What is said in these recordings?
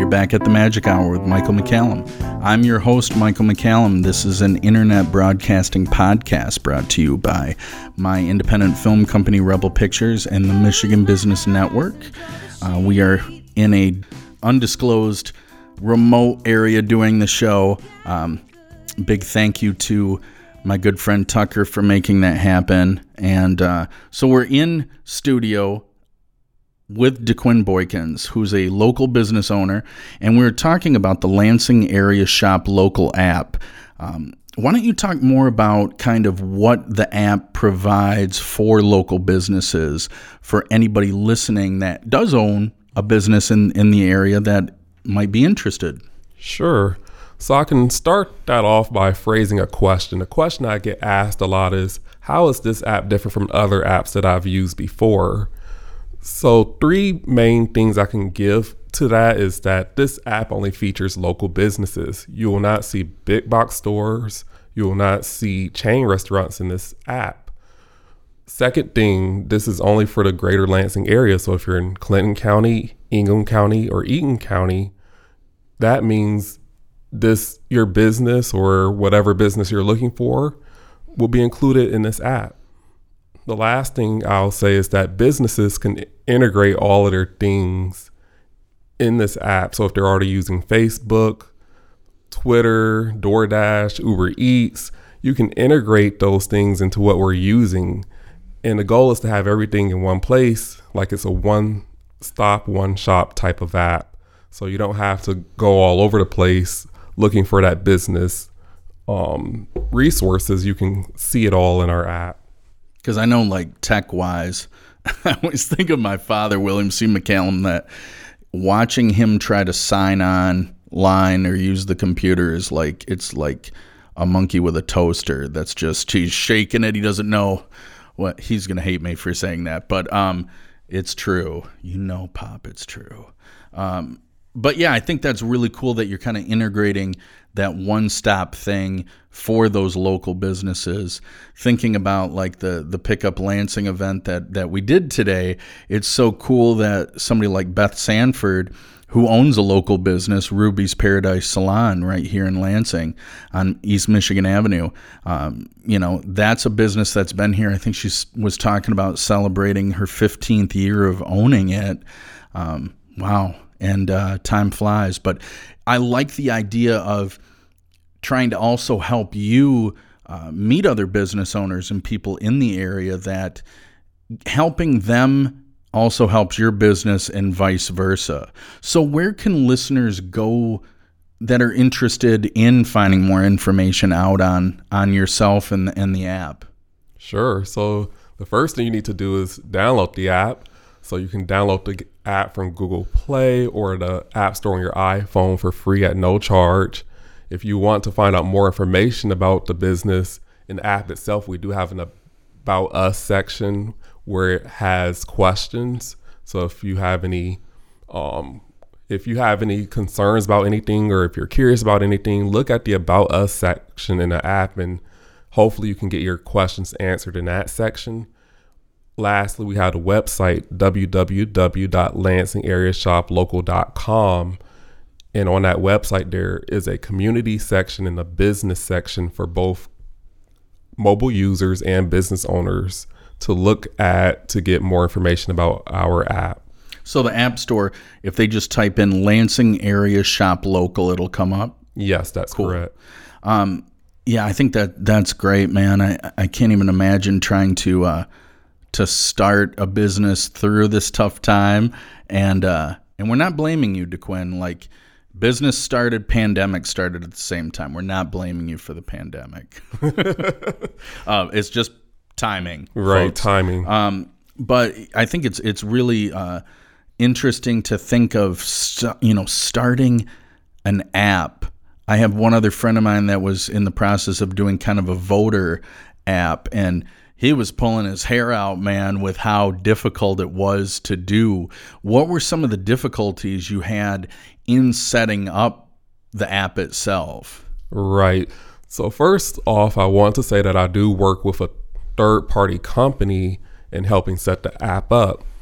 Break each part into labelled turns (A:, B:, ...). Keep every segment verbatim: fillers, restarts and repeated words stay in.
A: you're back at the Magic Hour with Michael McCallum. I'm your host, Michael McCallum. This is an internet broadcasting podcast brought to you by my independent film company, Rebel Pictures, and the Michigan Business Network. Uh, we are in a undisclosed remote area doing the show. Um, big thank you to my good friend Tucker for making that happen. And uh, so we're in studio with DeQuinn Boykins, who's a local business owner, and we were talking about the Lansing Area Shop Local app. Um, why don't you talk more about kind of what the app provides for local businesses, for anybody listening that does own a business in, in the area that might be interested?
B: Sure. So I can start that off by phrasing a question. A question I get asked a lot is, how is this app different from other apps that I've used before? So three main things I can give to that is that this app only features local businesses. You will not see big box stores. You will not see chain restaurants in this app. Second thing, this is only for the greater Lansing area. So if you're in Clinton County, Ingham County, or Eaton County, that means this, your business or whatever business you're looking for, will be included in this app. The last thing I'll say is that businesses can integrate all of their things in this app. So if they're already using Facebook, Twitter, DoorDash, Uber Eats, you can integrate those things into what we're using. And the goal is to have everything in one place, like it's a one-stop, one-shop type of app. So you don't have to go all over the place looking for that business um, resources. You can see it all in our app.
A: Because I know, like, tech-wise, I always think of my father, William C. McCallum, that watching him try to sign on line or use the computer is like, it's like a monkey with a toaster that's just, he's shaking it. He doesn't know what, he's going to hate me for saying that, but um, it's true. You know, Pop, it's true. Um, but yeah, I think that's really cool that you're kind of integrating that one-stop thing for those local businesses. Thinking about like the the Pickup Lansing event that that we did today, it's so cool that somebody like Beth Sanford, who owns a local business, Ruby's Paradise Salon, right here in Lansing on East Michigan Avenue. Um, you know, that's a business that's been here. I think she was talking about celebrating her fifteenth year of owning it. Um, wow. And uh, time flies. But I like the idea of trying to also help you uh, meet other business owners and people in the area, that helping them also helps your business and vice versa. So where can listeners go that are interested in finding more information out on, on yourself and, and the app?
B: Sure. So the first thing you need to do is download the app. So you can download the app from Google Play or the App Store on your iPhone for free at no charge. If you want to find out more information about the business, in the app itself, we do have an About Us section where it has questions. So if you have any, um, if you have any concerns about anything, or if you're curious about anything, look at the About Us section in the app, and hopefully you can get your questions answered in that section. Lastly, we have a website, w w w dot lansing area shop local dot com. And on that website, there is a community section and a business section for both mobile users and business owners to look at to get more information about our app.
A: So the App Store, if they just type in Lansing Area Shop Local, it'll come up?
B: Yes, that's cool. Correct.
A: Um, yeah, I think that that's great, man. I, I can't even imagine trying to... Uh, to start a business through this tough time. And uh, and we're not blaming you, DeQuinn. Like, business started, pandemic started at the same time. We're not blaming you for the pandemic. uh, it's just timing.
B: Right,
A: folks.
B: timing.
A: Um, but I think it's it's really uh, interesting to think of, st- you know, starting an app. I have one other friend of mine that was in the process of doing kind of a voter app, and he was pulling his hair out, man, with how difficult it was to do. What were some of the difficulties you had in setting up the app itself?
B: Right. So first off, I want to say that I do work with a third-party company in helping set the app up.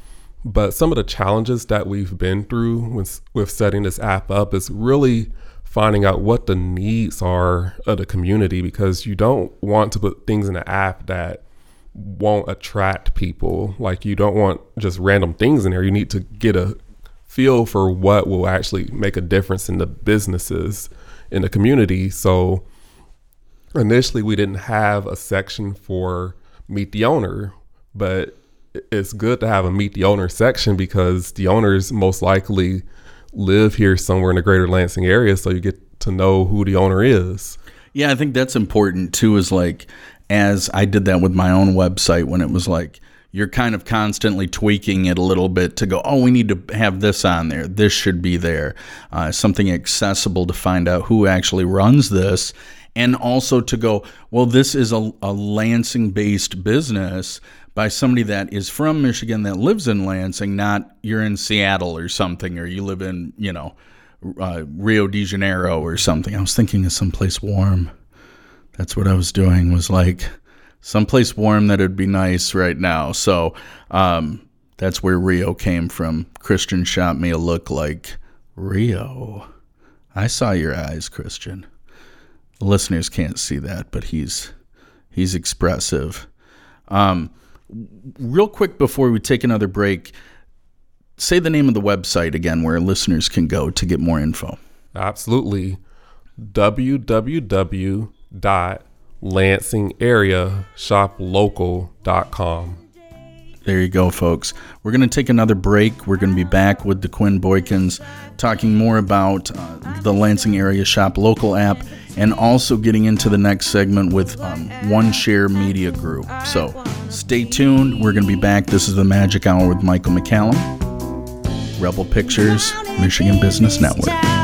B: But some of the challenges that we've been through with, with setting this app up is really finding out what the needs are of the community, because you don't want to put things in the app that won't attract people. Like, you don't want just random things in there. You need to get a feel for what will actually make a difference in the businesses in the community. So initially we didn't have a section for Meet the Owner, but it's good to have a Meet the Owner section because the owners most likely live here somewhere in the greater Lansing area, so you get to know who the owner is.
A: Yeah, I think that's important too, is like, as I did that with my own website, when it was like, you're kind of constantly tweaking it a little bit to go, oh, we need to have this on there. This should be there. Uh, something accessible to find out who actually runs this. And also to go, well, this is a, a Lansing-based business by somebody that is from Michigan that lives in Lansing, not you're in Seattle or something, or you live in, you know, uh, Rio de Janeiro or something. I was thinking of someplace warm. That's what I was doing, was like someplace warm that would be nice right now. So um, that's where Rio came from. Christian shot me a look like, Rio. I saw your eyes, Christian. The listeners can't see that, but he's he's expressive. Um, real quick before we take another break, say the name of the website again where listeners can go to get more info.
B: Absolutely. w w w dot lansing area shop local dot com.
A: There you go, folks. We're going to take another break. We're going to be back with the Quinn Boykins talking more about uh, the Lansing Area Shop Local app, and also getting into the next segment with um, One Share Media Group. So stay tuned. We're going to be back. This is the Magic Hour with Michael McCallum, Rebel Pictures, Michigan Business Network.